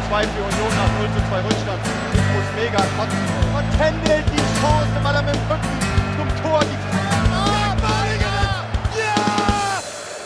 2 für Union nach 0:2 Rückstand. Ich muss mega kotzen. Und händelt die Chance, weil er mit dem Rücken zum Tor die Ja!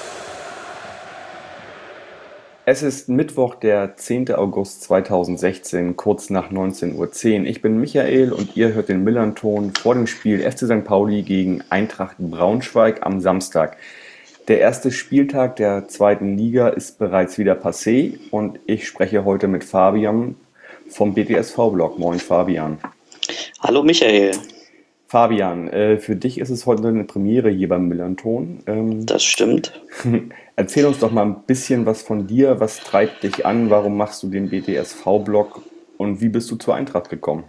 Es ist Mittwoch, der 10. August 2016, kurz nach 19:10 Uhr. Ich bin Michael und ihr hört den Millern-Ton vor dem Spiel FC St. Pauli gegen Eintracht Braunschweig am Samstag. Der erste Spieltag der zweiten Liga ist bereits wieder passé und ich spreche heute mit Fabian vom BTSV-Blog. Moin Fabian. Hallo Michael. Fabian, für dich ist es heute eine Premiere hier beim Millern-Ton. Das stimmt. Erzähl uns doch mal ein bisschen was von dir. Was treibt dich an? Warum machst du den BTSV-Blog? Und wie bist du zur Eintracht gekommen?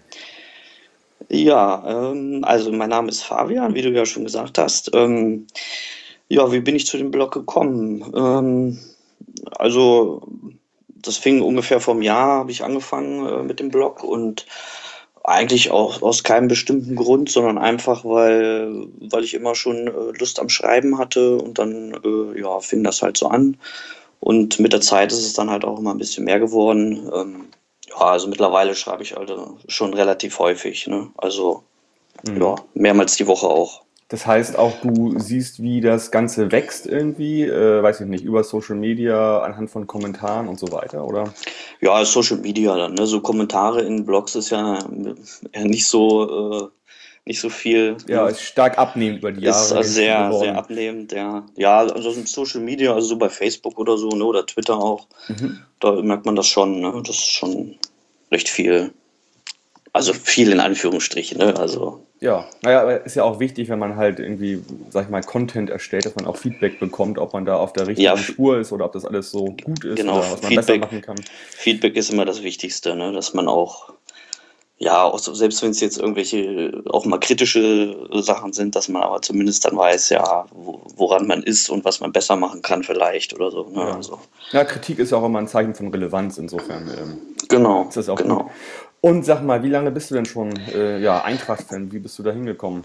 Ja, also mein Name ist Fabian, wie du ja schon gesagt hast. Ja, wie bin ich zu dem Blog gekommen? Also das fing ungefähr vor einem Jahr, habe ich angefangen mit dem Blog und eigentlich auch aus keinem bestimmten Grund, sondern einfach, weil ich immer schon Lust am Schreiben hatte und dann ja, fing das halt so an. Und mit der Zeit ist es dann halt auch immer ein bisschen mehr geworden. Ja, also mittlerweile schreibe ich also schon relativ häufig, ne? Also ja, mehrmals die Woche auch. Das heißt auch, du siehst, wie das Ganze wächst irgendwie, weiß ich nicht, über Social Media, anhand von Kommentaren und so weiter, oder? Ja, Social Media dann, ne? So Kommentare in Blogs ist ja nicht so viel. Ja, ist stark abnehmend über die Jahre. Ist also sehr, geworden. sehr abnehmend, ja. Ja, also in Social Media, also so bei Facebook oder so, ne, oder Twitter auch, da merkt man das schon, ne? Das ist schon recht viel. Also viel in Anführungsstrichen, ne? Also. Ja, naja, aber ist ja auch wichtig, wenn man halt irgendwie, sag ich mal, Content erstellt, dass man auch Feedback bekommt, ob man da auf der richtigen Spur ist oder ob das alles so gut ist genau, oder was man besser machen kann. Feedback ist immer das Wichtigste, ne? Dass man auch, ja, auch so, selbst wenn es jetzt irgendwelche auch mal kritische Sachen sind, dass man aber zumindest dann weiß, ja, woran man ist und was man besser machen kann vielleicht oder so. Ne? Ja. Also. Ja, Kritik ist auch immer ein Zeichen von Relevanz, insofern genau, ist das auch genau. gut. Und sag mal, wie lange bist du denn schon Eintracht-Fan? Wie bist du da hingekommen?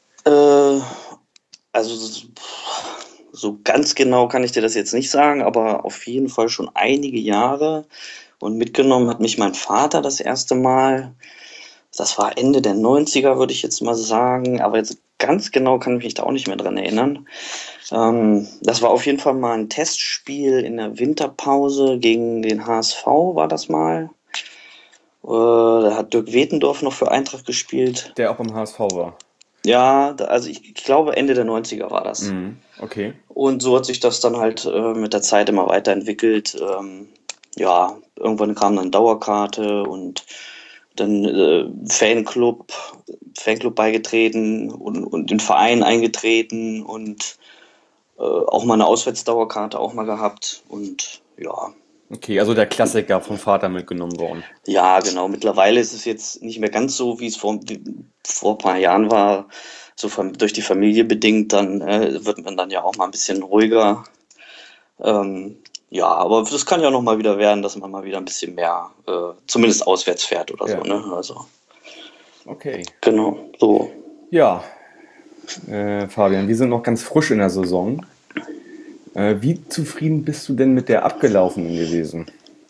Also so ganz genau kann ich dir das jetzt nicht sagen, aber auf jeden Fall schon einige Jahre. Und mitgenommen hat mich mein Vater das erste Mal. Das war Ende der 90er, würde ich jetzt mal sagen. Aber jetzt ganz genau kann ich mich da auch nicht mehr dran erinnern. Das war auf jeden Fall mal ein Testspiel in der Winterpause gegen den HSV, war das mal. Da hat Dirk Wetendorf noch für Eintracht gespielt. Der auch beim HSV war. Ja, also ich glaube Ende der 90er war das. Okay. Und so hat sich das dann halt mit der Zeit immer weiterentwickelt. Ja, irgendwann kam dann Dauerkarte und dann Fanclub beigetreten und den Verein eingetreten und auch mal eine Auswärtsdauerkarte auch mal gehabt und ja. Okay, also der Klassiker vom Vater mitgenommen worden. Ja, genau. Mittlerweile ist es jetzt nicht mehr ganz so, wie es vor ein paar Jahren war, so durch die Familie bedingt, dann wird man dann ja auch mal ein bisschen ruhiger. Ja, aber das kann ja noch mal wieder werden, dass man mal wieder ein bisschen mehr, zumindest auswärts fährt oder so, ne? Also. Okay. Genau, so. Ja, Fabian, wir sind noch ganz frisch in der Saison. Wie zufrieden bist du denn mit der abgelaufenen gewesen?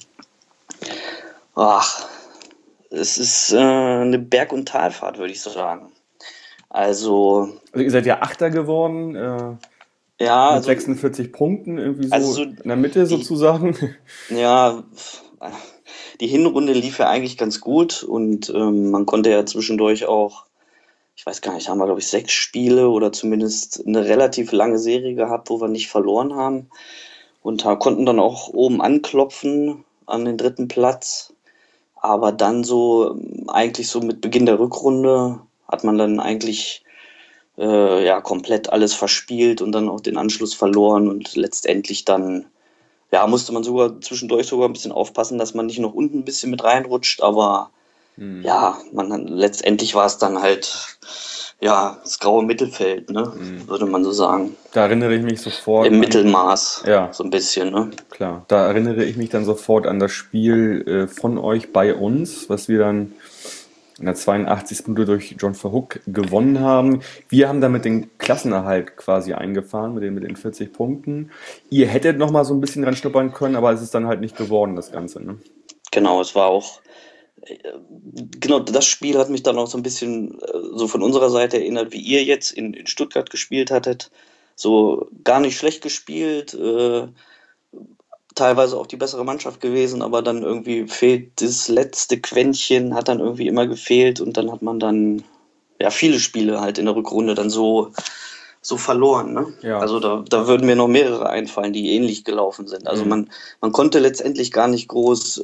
Ach, es ist eine Berg- und Talfahrt, würde ich so sagen. Also ihr seid ja Achter geworden, ja, mit 46 Punkten, irgendwie so, also in der Mitte sozusagen. Ja, die Hinrunde lief ja eigentlich ganz gut und man konnte ja zwischendurch auch, ich weiß gar nicht, haben wir glaube ich 6 Spiele oder zumindest eine relativ lange Serie gehabt, wo wir nicht verloren haben und konnten dann auch oben anklopfen an den 3. Platz. Aber dann so, eigentlich so mit Beginn der Rückrunde hat man dann eigentlich ja komplett alles verspielt und dann auch den Anschluss verloren und letztendlich dann, ja, musste man zwischendurch sogar ein bisschen aufpassen, dass man nicht noch unten ein bisschen mit reinrutscht, aber ja, letztendlich war es dann halt, ja, das graue Mittelfeld, ne, würde man so sagen. Da erinnere ich mich sofort Im Mittelmaß, ja, so ein bisschen, ne. Klar, da erinnere ich mich dann sofort an das Spiel von euch bei uns, was wir dann in der 82. Minute durch John Verhoek gewonnen haben. Wir haben damit den Klassenerhalt quasi eingefahren mit den 40 Punkten. Ihr hättet noch mal so ein bisschen dran schnuppern können, aber es ist dann halt nicht geworden, das Ganze, ne? Genau, es war auch, genau, das Spiel hat mich dann auch so ein bisschen so von unserer Seite erinnert, wie ihr jetzt in Stuttgart gespielt hattet. So gar nicht schlecht gespielt, teilweise auch die bessere Mannschaft gewesen, aber dann irgendwie fehlt das letzte Quäntchen, hat dann irgendwie immer gefehlt und dann hat man dann ja viele Spiele halt in der Rückrunde dann so verloren. Ne? Ja. Also da würden mir noch mehrere einfallen, die ähnlich gelaufen sind. Also man konnte letztendlich gar nicht groß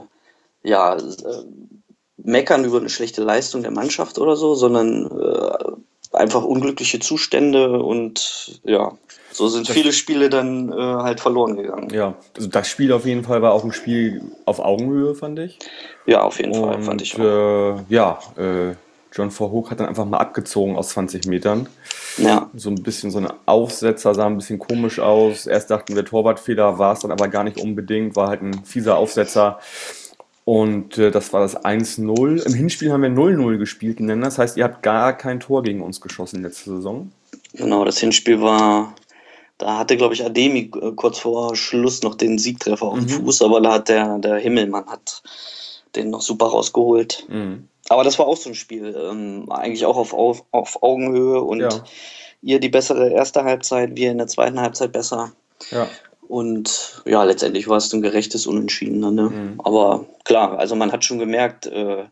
meckern über eine schlechte Leistung der Mannschaft oder so, sondern einfach unglückliche Zustände und ja, so sind viele Spiele dann halt verloren gegangen. Ja, also das Spiel auf jeden Fall war auch ein Spiel auf Augenhöhe, fand ich. Ja, auf jeden Fall, fand ich auch. John Verhoek hat dann einfach mal abgezogen aus 20 Metern. Ja. So ein bisschen so ein Aufsetzer, sah ein bisschen komisch aus. Erst dachten wir Torwartfehler, war es dann aber gar nicht unbedingt, war halt ein fieser Aufsetzer. Und das war das 1-0. Im Hinspiel haben wir 0-0 gespielt, das heißt, ihr habt gar kein Tor gegen uns geschossen letzte Saison. Genau, das Hinspiel war, da hatte, glaube ich, Ademi kurz vor Schluss noch den Siegtreffer auf dem Fuß, aber da hat der Himmelmann hat den noch super rausgeholt. Aber das war auch so ein Spiel, eigentlich auch auf Augenhöhe und ihr die bessere erste Halbzeit, wir in der zweiten Halbzeit besser. Ja. Und ja, letztendlich war es ein gerechtes Unentschieden. Ne? Aber klar, also man hat schon gemerkt,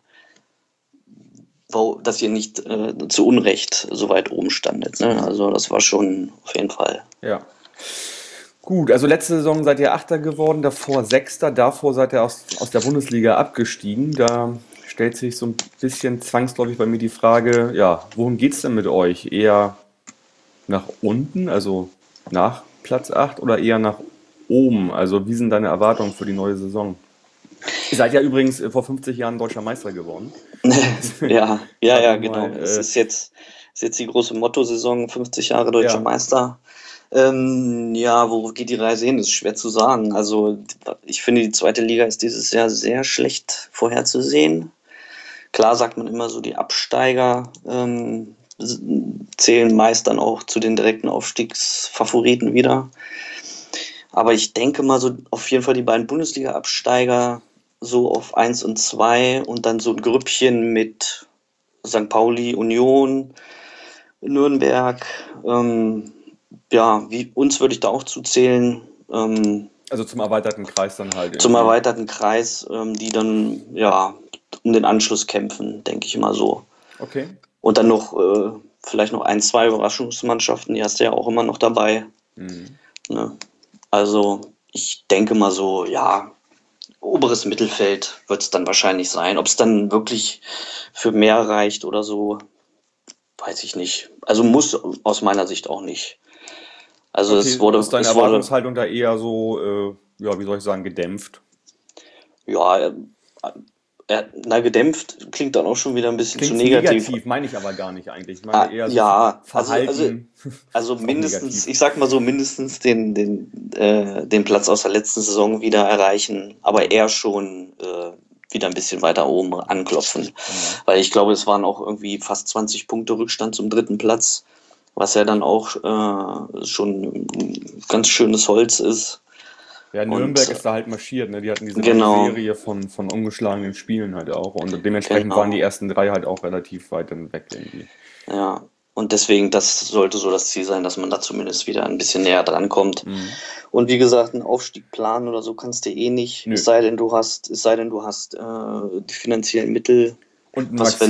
dass ihr nicht zu Unrecht so weit oben standet. Ne? Also das war schon auf jeden Fall. Ja. Gut, also letzte Saison seid ihr Achter geworden, davor Sechster, davor seid ihr aus der Bundesliga abgestiegen. Da stellt sich so ein bisschen zwangsläufig bei mir die Frage, ja, wohin geht's denn mit euch? Eher nach unten, also nach Platz 8 oder eher nach oben? Also wie sind deine Erwartungen für die neue Saison? Ihr seid ja übrigens vor 50 Jahren deutscher Meister geworden. ja, genau. Es ist jetzt die große Motto-Saison, 50 Jahre deutscher Meister. Wo geht die Reise hin? Das ist schwer zu sagen. Also ich finde, die zweite Liga ist dieses Jahr sehr schlecht vorherzusehen. Klar sagt man immer so, die Absteiger zählen meist dann auch zu den direkten Aufstiegsfavoriten wieder. Aber ich denke mal so auf jeden Fall die beiden Bundesliga-Absteiger so auf 1 und 2 und dann so ein Grüppchen mit St. Pauli, Union, Nürnberg. Wie uns würde ich da auch zuzählen. Also zum erweiterten Kreis dann halt. Zum erweiterten Kreis, die dann um den Anschluss kämpfen, denke ich mal so. Okay. Und dann noch vielleicht noch 1, 2 Überraschungsmannschaften, die hast du ja auch immer noch dabei. Ne? Also ich denke mal so, oberes Mittelfeld wird es dann wahrscheinlich sein. Ob es dann wirklich für mehr reicht oder so, weiß ich nicht. Also muss aus meiner Sicht auch nicht. Also okay, es wurde... Ist deine Erwartungshaltung da eher so, wie soll ich sagen, gedämpft? Ja, gedämpft klingt dann auch schon wieder ein bisschen klingt zu negativ. Meine ich aber gar nicht eigentlich. Ich meine eher so Verhalten. Also mindestens, ich sag mal so, mindestens den Platz aus der letzten Saison wieder erreichen, aber eher schon wieder ein bisschen weiter oben anklopfen. Weil ich glaube, es waren auch irgendwie fast 20 Punkte Rückstand zum 3. Platz, was ja dann auch schon ein ganz schönes Holz ist. Ja, Nürnberg ist da halt marschiert, ne? Die hatten diese Serie von ungeschlagenen Spielen halt auch. Und dementsprechend waren die ersten 3 halt auch relativ weit dann weg irgendwie. Ja, und deswegen, das sollte so das Ziel sein, dass man da zumindest wieder ein bisschen näher dran kommt. Und wie gesagt, einen Aufstieg planen oder so kannst du eh nicht. Es sei denn, du hast die finanziellen Mittel. Und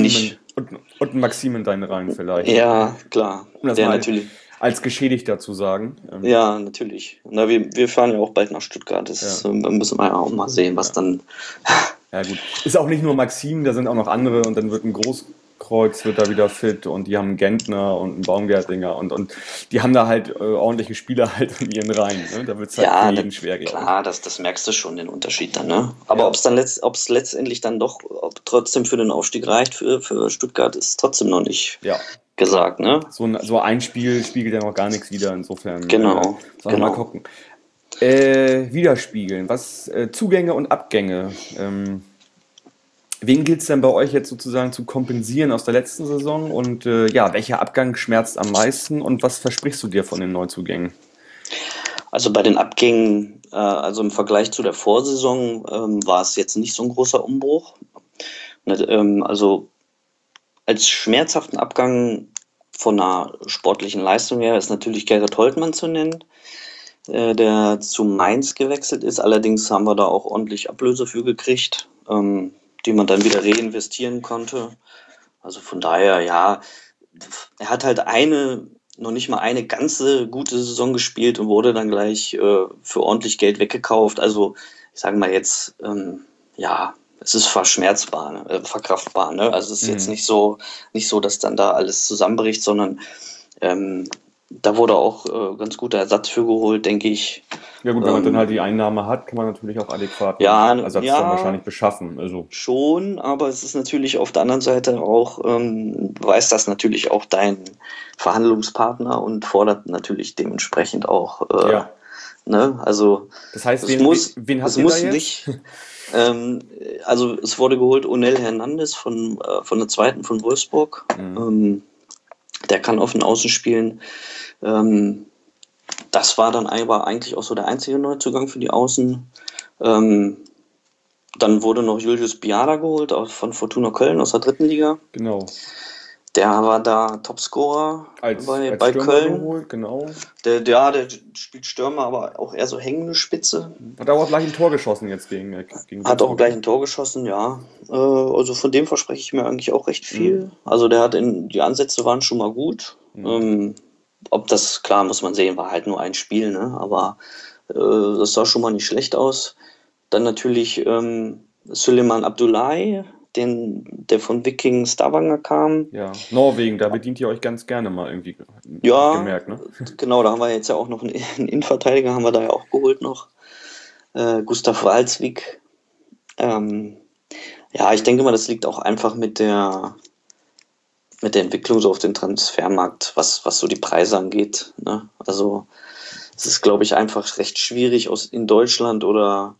ein Maxim in deinen Reihen vielleicht. Ja, klar. Um das mal natürlich als Geschädigter zu sagen. Ja, natürlich. Na, wir fahren ja auch bald nach Stuttgart. Das müssen wir ja auch mal sehen, was dann... Ja gut. Ist auch nicht nur Maxim, da sind auch noch andere und dann wird ein Großkreuz wird da wieder fit und die haben einen Gentner und einen Baumgärtlinger und die haben da halt ordentliche Spieler halt in ihren Reihen. Ne? Da wird es halt für jeden schwer gehen. Klar, das merkst du schon, den Unterschied dann. Ne? Aber ob es letztendlich dann doch trotzdem für den Aufstieg reicht für Stuttgart, ist trotzdem noch nicht gesagt. Ne? So ein Spiel spiegelt ja noch gar nichts wider, insofern. Genau. Mal gucken. Widerspiegeln, was Zugänge und Abgänge. Wen gilt es denn bei euch jetzt sozusagen zu kompensieren aus der letzten Saison und welcher Abgang schmerzt am meisten und was versprichst du dir von den Neuzugängen? Also bei den Abgängen also im Vergleich zu der Vorsaison war es jetzt nicht so ein großer Umbruch. Also als schmerzhaften Abgang von einer sportlichen Leistung her ist natürlich Gerrit Holtmann zu nennen, der zu Mainz gewechselt ist. Allerdings haben wir da auch ordentlich Ablöse für gekriegt, die man dann wieder reinvestieren konnte. Also von daher, ja, er hat halt noch nicht mal eine ganze gute Saison gespielt und wurde dann gleich für ordentlich Geld weggekauft. Also ich sage mal jetzt, ja, es ist verschmerzbar, verkraftbar. Ne? Also es ist jetzt nicht so, dass dann da alles zusammenbricht, sondern da wurde auch ganz guter Ersatz für geholt, denke ich. Ja gut, wenn man dann halt die Einnahme hat, kann man natürlich auch adäquat Ersatz dann wahrscheinlich beschaffen. Also. Schon, aber es ist natürlich auf der anderen Seite auch, weiß das natürlich auch dein Verhandlungspartner und fordert natürlich dementsprechend auch, ne? Also das heißt, wen habt ihr da jetzt? Nicht, also es wurde geholt Onel Hernandez von der zweiten von Wolfsburg. Der kann auf den Außen spielen. Das war dann aber eigentlich auch so der einzige Neuzugang für die Außen. Dann wurde noch Julius Biada geholt von Fortuna Köln aus der dritten Liga. Genau. Der war da Topscorer bei Köln. Geholt, genau. Der spielt Stürmer, aber auch eher so hängende Spitze. Hat auch gleich ein Tor geschossen jetzt gegen Hat auch gleich ein Tor geschossen, ja. Also von dem verspreche ich mir eigentlich auch recht viel. Also die Ansätze waren schon mal gut. Ob das, klar, muss man sehen, war halt nur ein Spiel, ne? Aber das sah schon mal nicht schlecht aus. Dann natürlich Süleyman Abdullahi, der von Viking Stavanger kam. Ja, Norwegen, da bedient ihr euch ganz gerne mal irgendwie. Ja, gemerkt, ne? Genau, da haben wir jetzt ja auch noch einen Innenverteidiger, haben wir da ja auch geholt noch. Gustav Walsvik. Ja, ich denke mal, das liegt auch einfach mit der Entwicklung so auf dem Transfermarkt, was so die Preise angeht. Ne? Also es ist, glaube ich, einfach recht schwierig in Deutschland oder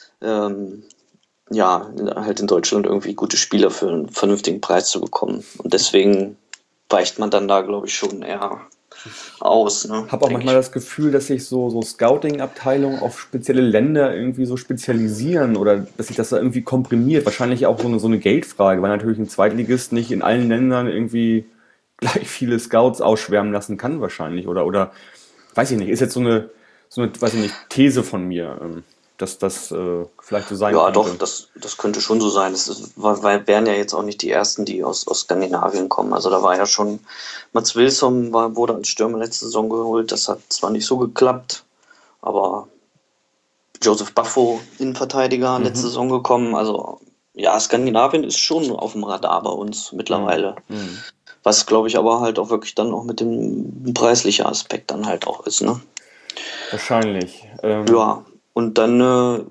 halt in Deutschland irgendwie gute Spieler für einen vernünftigen Preis zu bekommen. Und deswegen weicht man dann da, glaube ich, schon eher aus. Ne? Habe auch manchmal das Gefühl, dass sich so Scouting-Abteilungen auf spezielle Länder irgendwie so spezialisieren oder dass sich das da irgendwie komprimiert. Wahrscheinlich auch so eine Geldfrage, weil natürlich ein Zweitligist nicht in allen Ländern irgendwie gleich viele Scouts ausschwärmen lassen kann wahrscheinlich. Oder weiß ich nicht, ist jetzt so eine weiß ich nicht, These von mir, dass das vielleicht so sein könnte. Ja, doch, das könnte schon so sein. Wären ja jetzt auch nicht die ersten, die aus Skandinavien kommen. Also da war ja schon Mats Wilson wurde als Stürmer letzte Saison geholt. Das hat zwar nicht so geklappt, aber Joseph Buffo, Innenverteidiger, letzte Saison gekommen. Also ja, Skandinavien ist schon auf dem Radar bei uns mittlerweile. Was, glaube ich, aber halt auch wirklich dann auch mit dem preislichen Aspekt dann halt auch ist, ne? Wahrscheinlich. Ja. Und dann,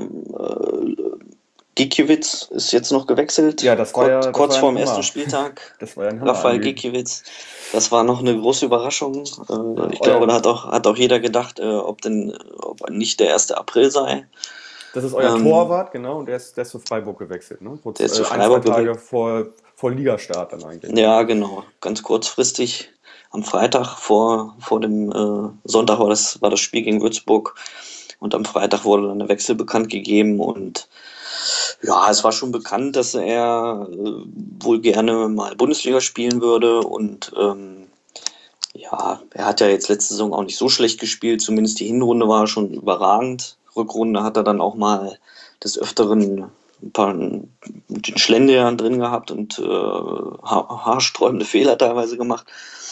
Gikiewicz ist jetzt noch gewechselt. Ja, das war kurz vor dem ersten Spieltag. Das war ja ein Raphael Gikiewicz. Das war noch eine große Überraschung. Ich glaube, da hat auch jeder gedacht, ob nicht der 1. April sei. Das ist euer Torwart, genau. Und der ist zu Freiburg gewechselt, ne? Der ist zu Freiburg 2 Tage vor Ligastart dann eigentlich. Ja, genau. Ganz kurzfristig. Am Freitag vor dem Sonntag war das Spiel gegen Würzburg. Und am Freitag wurde dann der Wechsel bekannt gegeben und ja, es war schon bekannt, dass er wohl gerne mal Bundesliga spielen würde und er hat ja jetzt letzte Saison auch nicht so schlecht gespielt, zumindest die Hinrunde war schon überragend. Rückrunde hat er dann auch mal des Öfteren ein paar Schlendrian drin gehabt und haarsträubende Fehler teilweise gemacht.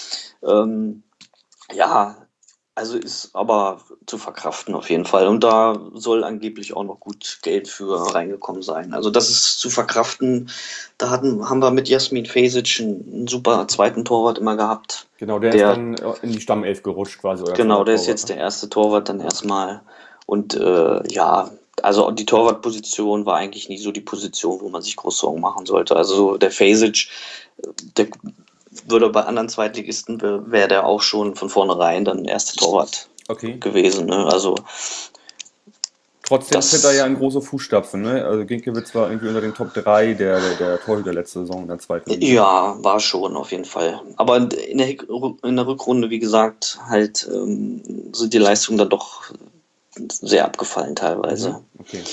Also ist aber zu verkraften auf jeden Fall. Und da soll angeblich auch noch gut Geld für reingekommen sein. Also das ist zu verkraften. Da haben wir mit Jasmin Fesic einen super zweiten Torwart immer gehabt. Genau, der ist dann in die Stammelf gerutscht quasi. Genau, der ist jetzt der erste Torwart dann erstmal. Und also die Torwartposition war eigentlich nie so die Position, wo man sich groß Sorgen machen sollte. Also der Fesic, der würde bei anderen Zweitligisten, wäre der auch schon von vornherein dann erste Torwart gewesen. Ne? Also trotzdem tritt er ja in große Fußstapfen. Ne? Also Ginkiewicz war irgendwie unter den Top 3 der Torhüter letzte Saison in der zweiten Liga. Ja, war schon auf jeden Fall. Aber in der Rückrunde, wie gesagt, halt sind die Leistungen dann doch sehr abgefallen teilweise. Okay.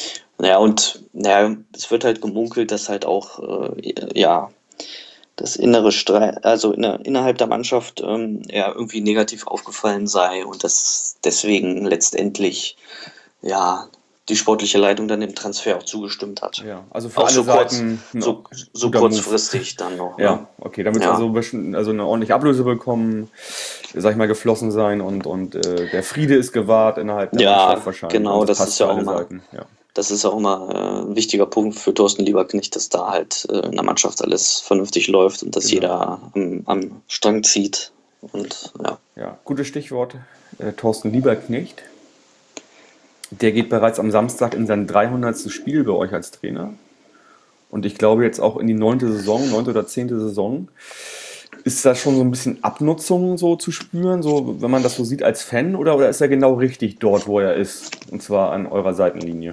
Es wird halt gemunkelt, dass halt auch das innere Streit, also innerhalb der Mannschaft eher irgendwie negativ aufgefallen sei und dass deswegen letztendlich die sportliche Leitung dann dem Transfer auch zugestimmt hat. Ja, also für Auch alle so Seiten so kurzfristig dann noch. Ja, Ne? okay, damit also eine ordentliche Ablöse bekommen, sag ich mal, geflossen sein und der Friede ist gewahrt innerhalb der Mannschaft wahrscheinlich. Genau, und das passt ist ja für auch alle immer. Seiten. Ja. Das ist auch immer ein wichtiger Punkt für Thorsten Lieberknecht, dass da halt in der Mannschaft alles vernünftig läuft und dass jeder am Strang zieht. Und Ja, gutes Stichwort, Thorsten Lieberknecht. Der geht bereits am Samstag in sein 300. Spiel bei euch als Trainer. Und ich glaube jetzt auch in die 9. oder 10. Saison. Ist da schon so ein bisschen Abnutzung so zu spüren, so wenn man das so sieht als Fan, oder ist er genau richtig dort, wo er ist? Und zwar an eurer Seitenlinie.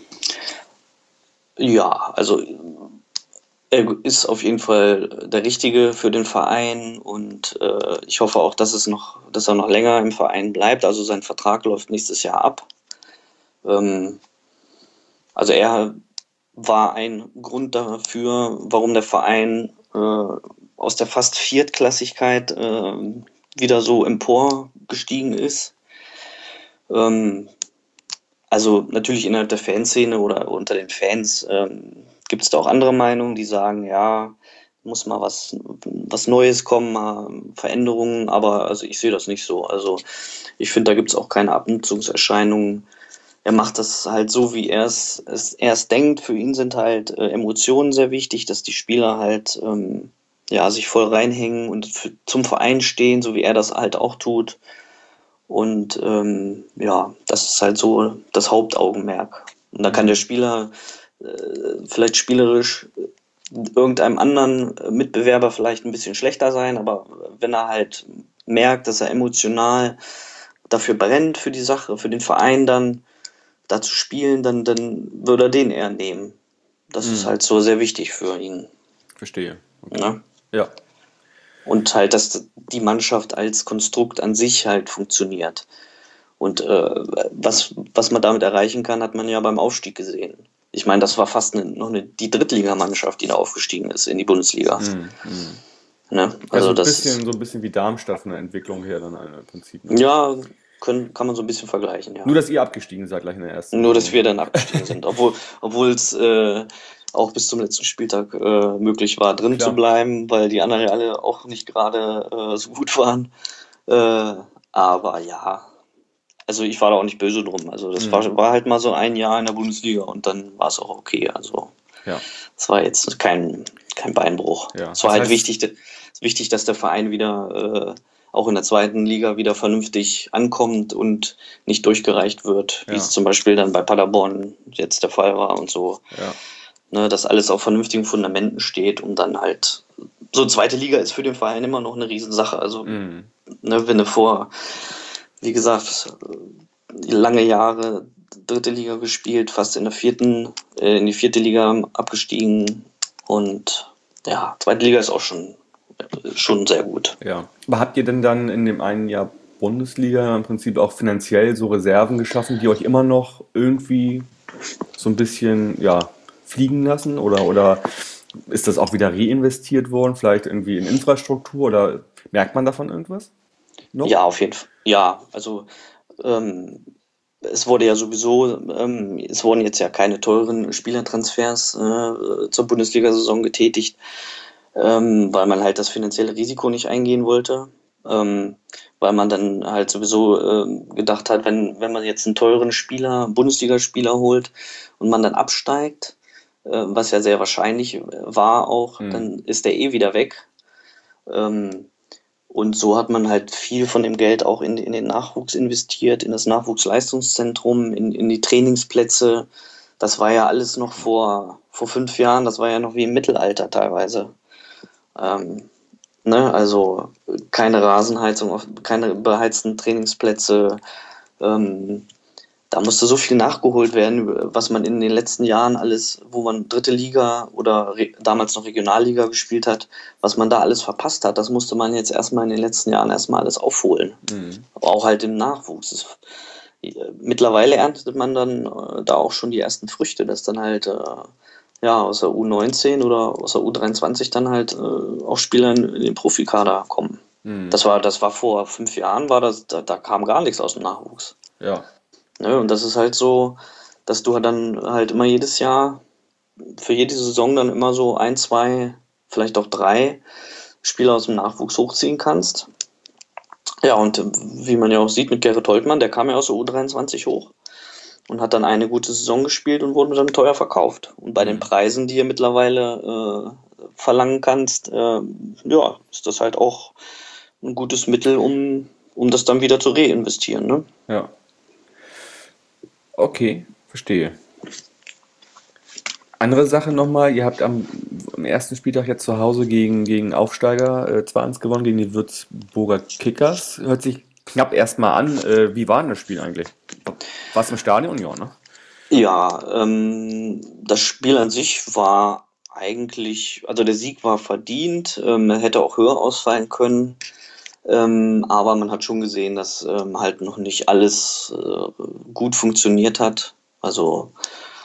Ja, also er ist auf jeden Fall der Richtige für den Verein und ich hoffe auch, dass er noch länger im Verein bleibt. Also sein Vertrag läuft nächstes Jahr ab. Also er war ein Grund dafür, warum der Verein aus der fast Viertklassigkeit wieder so emporgestiegen ist. Also natürlich innerhalb der Fanszene oder unter den Fans gibt es da auch andere Meinungen, die sagen, ja, muss mal was Neues kommen, mal Veränderungen, aber also ich sehe das nicht so. Also ich finde, da gibt es auch keine Abnutzungserscheinungen. Er macht das halt so, wie er es denkt. Für ihn sind halt Emotionen sehr wichtig, dass die Spieler halt sich voll reinhängen und zum Verein stehen, so wie er das halt auch tut. Und das ist halt so das Hauptaugenmerk. Und da kann der Spieler vielleicht spielerisch irgendeinem anderen Mitbewerber vielleicht ein bisschen schlechter sein, aber wenn er halt merkt, dass er emotional dafür brennt, für die Sache, für den Verein dann da zu spielen, dann würde er den eher nehmen. Das ist halt so sehr wichtig für ihn. Verstehe. Okay. Ne? Ja. Und halt, dass die Mannschaft als Konstrukt an sich halt funktioniert. Und was man damit erreichen kann, hat man ja beim Aufstieg gesehen. Ich meine, das war fast die Drittligamannschaft, die da aufgestiegen ist in die Bundesliga. Ne? Also so ein bisschen wie Darmstadt von der Entwicklung her dann im Prinzip. Ne? Ja, kann man so ein bisschen vergleichen, ja. Nur, dass ihr abgestiegen seid gleich in der ersten. Nur, dass wir dann abgestiegen sind. Obwohl es auch bis zum letzten Spieltag möglich war, drin zu bleiben, weil die anderen ja alle auch nicht gerade so gut waren. Aber ja, also ich war da auch nicht böse drum. Also das war halt mal so ein Jahr in der Bundesliga und dann war es auch okay. Also es war jetzt kein Beinbruch. Ja. Es war halt wichtig, dass der Verein wieder auch in der zweiten Liga wieder vernünftig ankommt und nicht durchgereicht wird, wie es zum Beispiel dann bei Paderborn jetzt der Fall war und so. Ja. Ne, dass alles auf vernünftigen Fundamenten steht und dann halt so zweite Liga ist für den Verein immer noch eine Riesensache. Also wenn du wie gesagt, lange Jahre dritte Liga gespielt, fast in die vierte Liga abgestiegen und ja, zweite Liga ist auch schon sehr gut. Ja. Aber habt ihr denn dann in dem einen Jahr Bundesliga im Prinzip auch finanziell so Reserven geschaffen, die euch immer noch irgendwie so ein bisschen fliegen lassen oder ist das auch wieder reinvestiert worden, vielleicht irgendwie in Infrastruktur oder merkt man davon irgendwas? Noch? Ja, auf jeden Fall. Ja, also es wurde ja sowieso, es wurden jetzt ja keine teuren Spielertransfers zur Bundesliga-Saison getätigt, weil man halt das finanzielle Risiko nicht eingehen wollte, weil man dann halt sowieso gedacht hat, wenn man jetzt einen teuren Bundesligaspieler holt und man dann absteigt, was ja sehr wahrscheinlich war auch, dann ist der wieder weg. Und so hat man halt viel von dem Geld auch in den Nachwuchs investiert, in das Nachwuchsleistungszentrum, in die Trainingsplätze. Das war ja alles noch vor 5 Jahren, das war ja noch wie im Mittelalter teilweise. Also keine Rasenheizung, keine beheizten Trainingsplätze. Da musste so viel nachgeholt werden, was man in den letzten Jahren alles, wo man dritte Liga oder damals noch Regionalliga gespielt hat, was man da alles verpasst hat, das musste man jetzt erstmal in den letzten Jahren erstmal alles aufholen. Aber auch halt im Nachwuchs. Mittlerweile erntet man dann da auch schon die ersten Früchte, dass dann halt aus der U19 oder aus der U23 dann halt auch Spieler in den Profikader kommen. Das war vor 5 Jahren, da kam gar nichts aus dem Nachwuchs. Ja. Ne? Und das ist halt so, dass du dann halt immer jedes Jahr, für jede Saison dann immer so 1, 2, vielleicht auch 3 Spieler aus dem Nachwuchs hochziehen kannst. Ja, und wie man ja auch sieht mit Gerrit Holtmann, der kam ja aus der U23 hoch und hat dann eine gute Saison gespielt und wurde dann teuer verkauft. Und bei den Preisen, die ihr mittlerweile verlangen kannst, ist das halt auch ein gutes Mittel, um das dann wieder zu reinvestieren. Ne? Ja. Okay, verstehe. Andere Sache nochmal, ihr habt am ersten Spieltag jetzt zu Hause gegen Aufsteiger 2-1 gewonnen, gegen die Würzburger Kickers. Hört sich knapp erstmal an. Wie war denn das Spiel eigentlich? Warst du im Stadion? Ja, ne? Ja, das Spiel an sich war eigentlich, also der Sieg war verdient, hätte auch höher ausfallen können, aber man hat schon gesehen, dass halt noch nicht alles gut funktioniert hat. Also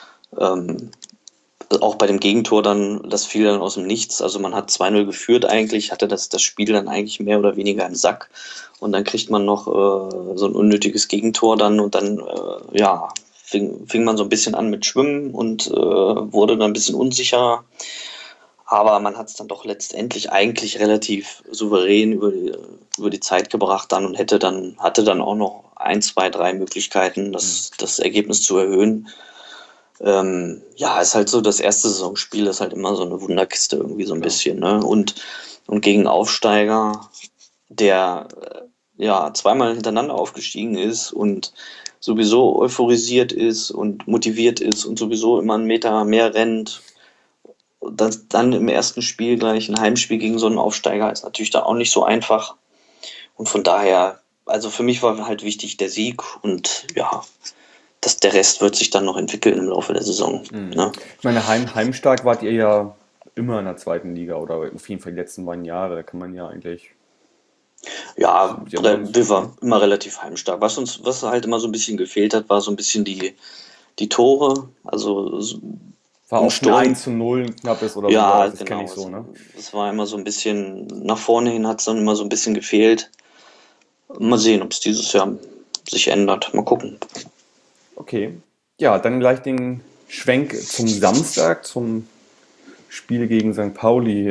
auch bei dem Gegentor dann, das fiel dann aus dem Nichts. Also man hat 2-0 geführt eigentlich, hatte das Spiel dann eigentlich mehr oder weniger im Sack. Und dann kriegt man noch so ein unnötiges Gegentor dann und dann, fing man so ein bisschen an mit Schwimmen und wurde dann ein bisschen unsicher. Aber man hat es dann doch letztendlich eigentlich relativ souverän über die Zeit gebracht dann und hatte dann auch noch 1, 2, 3 Möglichkeiten, das Ergebnis zu erhöhen. Ist halt so, das erste Saisonspiel ist halt immer so eine Wunderkiste irgendwie so ein bisschen, ne? Und gegen Aufsteiger, der zweimal hintereinander aufgestiegen ist und sowieso euphorisiert ist und motiviert ist und sowieso immer einen Meter mehr rennt, das dann im ersten Spiel gleich ein Heimspiel gegen so einen Aufsteiger ist natürlich da auch nicht so einfach. Und von daher, also für mich war halt wichtig der Sieg und der Rest wird sich dann noch entwickeln im Laufe der Saison. Ne? Ich meine, heimstark wart ihr ja immer in der zweiten Liga oder auf jeden Fall die letzten beiden Jahre. Da kann man ja eigentlich. Ja, wir waren immer relativ heimstark. Was halt immer so ein bisschen gefehlt hat, war so ein bisschen die Tore. Also war auch ein 1-0 ein knappes oder so. Das genau. kenne ich so, ne? Es war immer so ein bisschen, nach vorne hin hat es dann immer so ein bisschen gefehlt. Mal sehen, ob es dieses Jahr sich ändert. Mal gucken. Okay. Ja, dann gleich den Schwenk zum Samstag, zum Spiel gegen St. Pauli.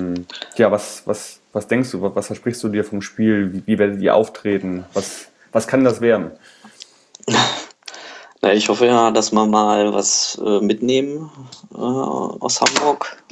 Was denkst du, was versprichst du dir vom Spiel? Wie werdet ihr auftreten? Was kann das werden? Na, ich hoffe ja, dass wir mal was mitnehmen aus Hamburg.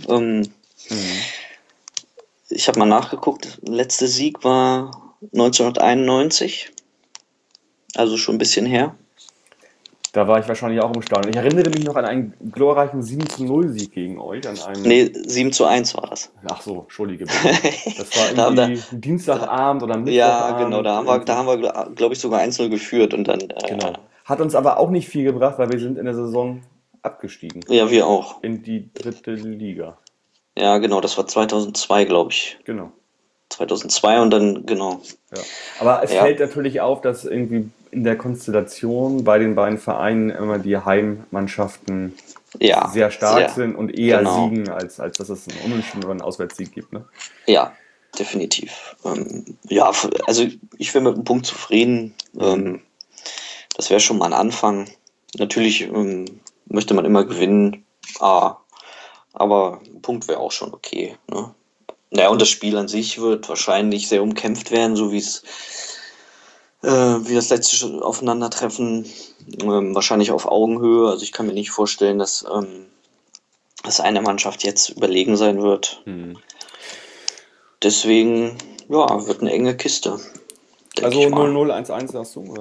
Ich habe mal nachgeguckt, der letzte Sieg war 1991, also schon ein bisschen her. Da war ich wahrscheinlich auch im Stadion. Ich erinnere mich noch an einen glorreichen 7-0-Sieg gegen euch. Nee, 7-1 war das. Ach so, entschuldige bitte. Das war irgendwie ein Dienstagabend oder Mittwochabend. Ja, genau, da haben wir glaube ich, sogar 1-0 geführt. Und dann, genau. Hat uns aber auch nicht viel gebracht, weil wir sind in der Saison abgestiegen. Ja, wir auch. In die 3. Liga. Ja, genau, das war 2002, glaube ich. Genau. 2002 und dann, genau. Ja. Aber es fällt natürlich auf, dass irgendwie in der Konstellation bei den beiden Vereinen immer die Heimmannschaften sehr stark sind und eher siegen, als dass es einen Unentschieden oder einen Auswärtssieg gibt. Ne? Ja, definitiv. Also ich wäre mit einem Punkt zufrieden. Das wäre schon mal ein Anfang. Natürlich möchte man immer gewinnen, aber ein Punkt wäre auch schon okay. Ne? Naja, und das Spiel an sich wird wahrscheinlich sehr umkämpft werden, so wie das letzte Aufeinandertreffen, wahrscheinlich auf Augenhöhe. Also ich kann mir nicht vorstellen, dass eine Mannschaft jetzt überlegen sein wird. Deswegen, wird eine enge Kiste. Also 0-0, 1-1 sagst du,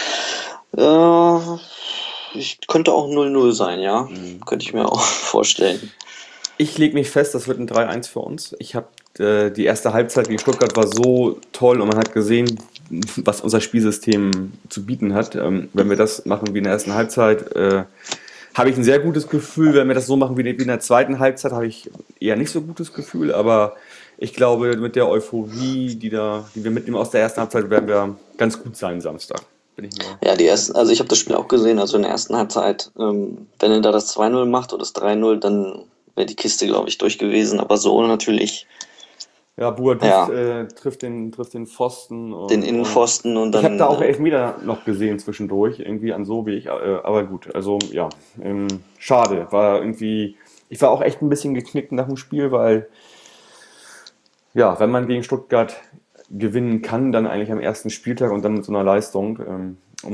oder? Ich könnte auch 0-0 sein, ja. Könnte ich mir auch vorstellen. Ich lege mich fest, das wird ein 3-1 für uns. Ich habe die erste Halbzeit gegen Stuttgart war so toll und man hat gesehen, was unser Spielsystem zu bieten hat. Wenn wir das machen wie in der ersten Halbzeit, habe ich ein sehr gutes Gefühl. Wenn wir das so machen wie in der zweiten Halbzeit, habe ich eher nicht so gutes Gefühl. Aber ich glaube, mit der Euphorie, die wir mitnehmen aus der ersten Halbzeit, werden wir ganz gut sein Samstag. bin ich mir. Ja, also ich habe das Spiel auch gesehen, also in der ersten Halbzeit, wenn er da das 2-0 macht oder das 3-0, dann wäre die Kiste, glaube ich, durch gewesen, aber so natürlich. Ja, Boadus trifft den Pfosten. Den Innenpfosten und dann. Ich habe da auch Elfmeter noch gesehen zwischendurch, irgendwie an so wie ich, aber gut, also ja, schade, ich war auch echt ein bisschen geknickt nach dem Spiel, weil, ja, wenn man gegen Stuttgart gewinnen kann, dann eigentlich am ersten Spieltag und dann mit so einer Leistung.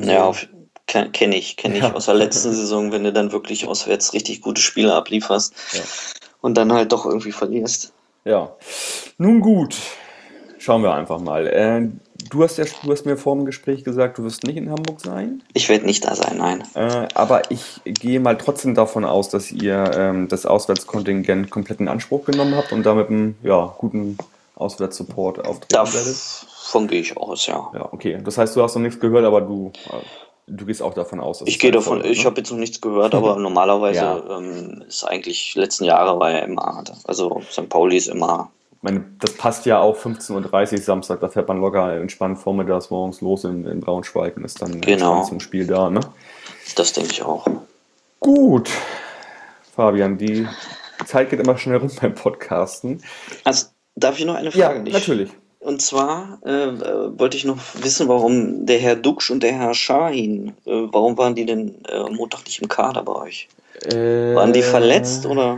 Kenne ich aus der letzten Saison, wenn du dann wirklich auswärts richtig gute Spiele ablieferst und dann halt doch irgendwie verlierst. Ja, nun gut, schauen wir einfach mal. Du hast mir vor dem Gespräch gesagt, du wirst nicht in Hamburg sein. Ich werde nicht da sein, nein. Aber ich gehe mal trotzdem davon aus, dass ihr das Auswärtskontingent komplett in Anspruch genommen habt und damit einen guten Auswärtssupport auftreten werdet. Davon gehe ich aus, ja. Ja, okay. Das heißt, du hast noch nichts gehört, aber du gehst auch davon aus, dass ich gehe davon, ich habe jetzt noch nichts gehört, aber normalerweise ist eigentlich, letzten Jahre war ja immer, also St. Pauli ist immer. Ich meine, das passt ja auch 15.30 Uhr Samstag, da fährt man locker entspannt vormittags morgens los in Braunschweig und ist dann entspannt zum Spiel da, ne? Das denke ich auch. Gut, Fabian, die Zeit geht immer schnell rum beim Podcasten. Also, darf ich noch eine Frage? Ja, natürlich. Und zwar wollte ich noch wissen, warum der Herr Duksch und der Herr Şahin, warum waren die denn Montag nicht im Kader bei euch? Waren die verletzt oder?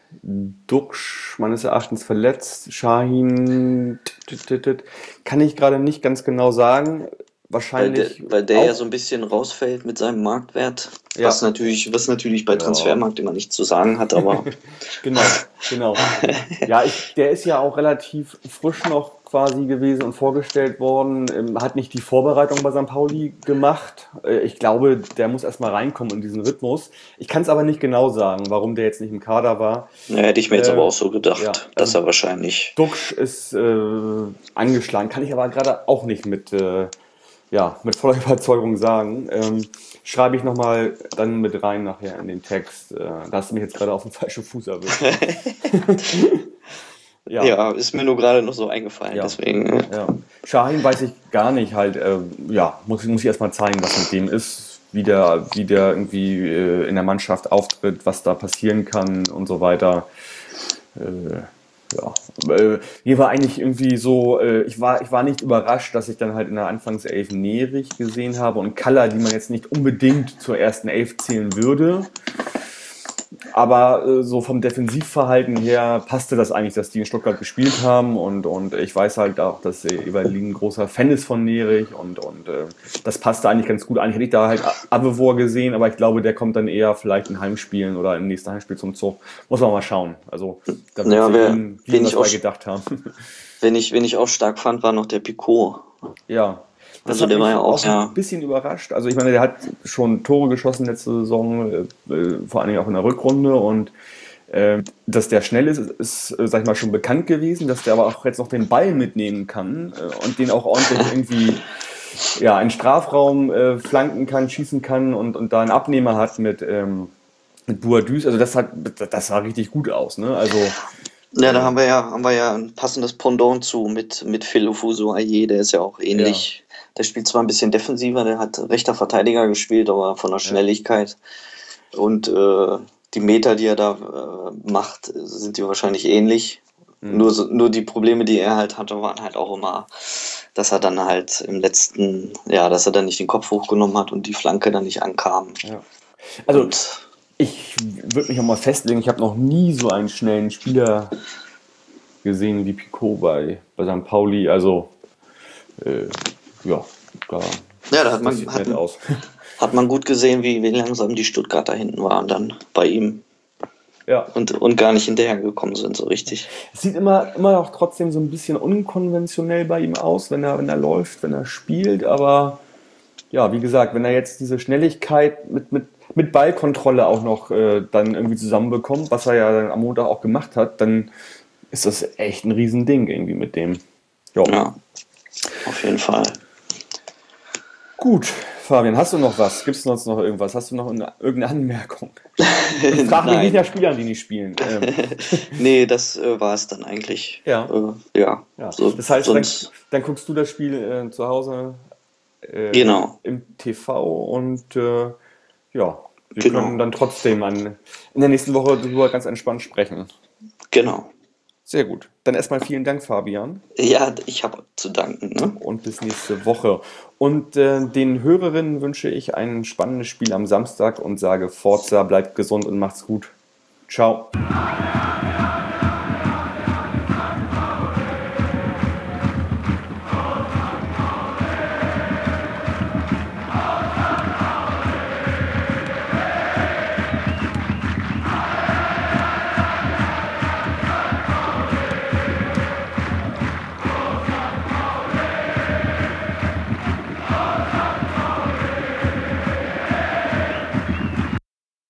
Duksch meines Erachtens verletzt, Şahin kann ich gerade nicht ganz genau sagen. Wahrscheinlich. Weil der ja so ein bisschen rausfällt mit seinem Marktwert, was natürlich bei Transfermarkt immer nichts zu sagen hat, aber. Genau. Ja, der ist ja auch relativ frisch noch quasi gewesen und vorgestellt worden, hat nicht die Vorbereitung bei St. Pauli gemacht. Ich glaube, der muss erstmal reinkommen in diesen Rhythmus. Ich kann es aber nicht genau sagen, warum der jetzt nicht im Kader war. Ja, hätte ich mir jetzt aber auch so gedacht, dass er wahrscheinlich. Duksch ist angeschlagen, kann ich aber gerade auch nicht mit voller Überzeugung sagen. Schreibe ich nochmal dann mit rein nachher in den Text. Da hast du mich jetzt gerade auf den falschen Fuß erwischt. Ja, ist mir nur gerade noch so eingefallen, deswegen. Ja. Şahin weiß ich gar nicht, muss ich erstmal zeigen, was mit dem ist, wie der irgendwie in der Mannschaft auftritt, was da passieren kann und so weiter. Hier war eigentlich irgendwie so, ich war nicht überrascht, dass ich dann halt in der Anfangself Nerich gesehen habe und Kalla, die man jetzt nicht unbedingt zur ersten Elf zählen würde. Aber so vom Defensivverhalten her passte das eigentlich, dass die in Stuttgart gespielt haben und ich weiß halt auch, dass Eberlin ein großer Fan ist von Nerich und das passte eigentlich ganz gut. Eigentlich hätte ich da halt Abevor gesehen, aber ich glaube, der kommt dann eher vielleicht in Heimspielen oder im nächsten Heimspiel zum Zug. Muss man mal schauen. Also da wen ich auch gedacht haben. Wen ich auch stark fand, war noch der Picot. Ja. Das also der war ja auch ein bisschen überrascht. Also ich meine, der hat schon Tore geschossen letzte Saison, vor allen Dingen auch in der Rückrunde und dass der schnell ist, sag ich mal, schon bekannt gewesen, dass der aber auch jetzt noch den Ball mitnehmen kann und den auch ordentlich irgendwie in Strafraum flanken kann, schießen kann und da einen Abnehmer hat mit Boadus. Also das sah richtig gut aus, ne? Also ja, da haben wir ja ein passendes Pendant zu mit Phil Ofuso-Aye, der ist ja auch ähnlich. Ja. Der spielt zwar ein bisschen defensiver, der hat rechter Verteidiger gespielt, aber von der Schnelligkeit und die Meter, die er da macht, sind die wahrscheinlich ähnlich. Nur die Probleme, die er halt hatte, waren halt auch immer, dass er dann halt im letzten, dass er dann nicht den Kopf hochgenommen hat und die Flanke dann nicht ankam. Ja. Also ich würde mich auch mal festlegen, ich habe noch nie so einen schnellen Spieler gesehen wie Picot bei St. Pauli. Also da hat man gut gesehen, wie langsam die Stuttgarter hinten waren dann bei ihm. Ja. Und gar nicht hinterhergekommen sind so richtig. Es sieht immer noch trotzdem so ein bisschen unkonventionell bei ihm aus, wenn er läuft, wenn er spielt, aber ja, wie gesagt, wenn er jetzt diese Schnelligkeit mit Ballkontrolle auch noch dann irgendwie zusammenbekommt, was er ja dann am Montag auch gemacht hat, dann ist das echt ein Riesending irgendwie mit dem. Ja, auf jeden Fall. Gut, Fabian, hast du noch was? Gibt es sonst noch irgendwas? Hast du noch irgendeine Anmerkung? Ich frage mich nicht nach Spielern, die nicht spielen. Nee, das war es dann eigentlich. Ja. So, das heißt, dann guckst du das Spiel zu Hause Genau. im TV und ja, wir Genau. können dann trotzdem in der nächsten Woche darüber ganz entspannt sprechen. Genau. Sehr gut. Dann erstmal vielen Dank, Fabian, Ja, ich habe zu danken. Ne? und bis nächste Woche. Und den Hörerinnen wünsche ich ein spannendes Spiel am Samstag und sage Forza, bleibt gesund und macht's gut. Ciao.